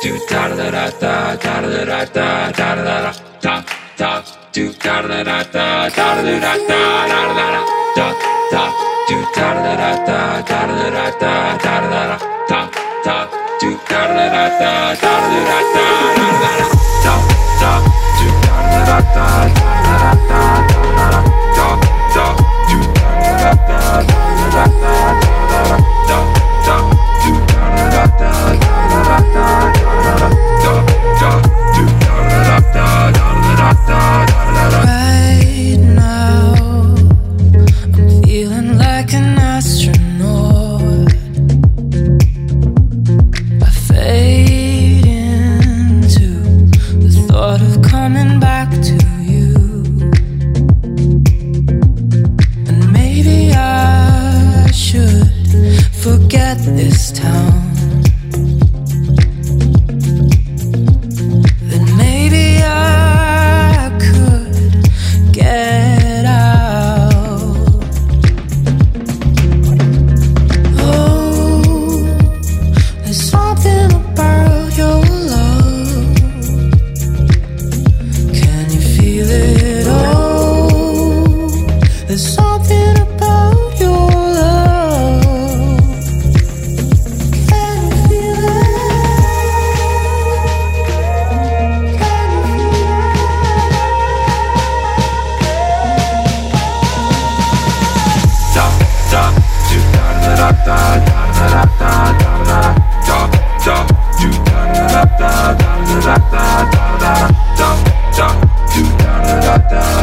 do da da da da da da da da da da da da do da da da da da da da da da da do da da da da da da da da da da do da da da da da da da da do da da da da da da da do da da da da da da Right now, I'm feeling like an astronaut. I fade into the thought of coming back to you. And maybe I should forget this town. Then maybe I could get out. Oh, there's something about your love. Can you feel it? Oh, there's something about your love. Can you feel it?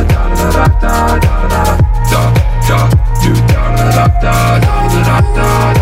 Da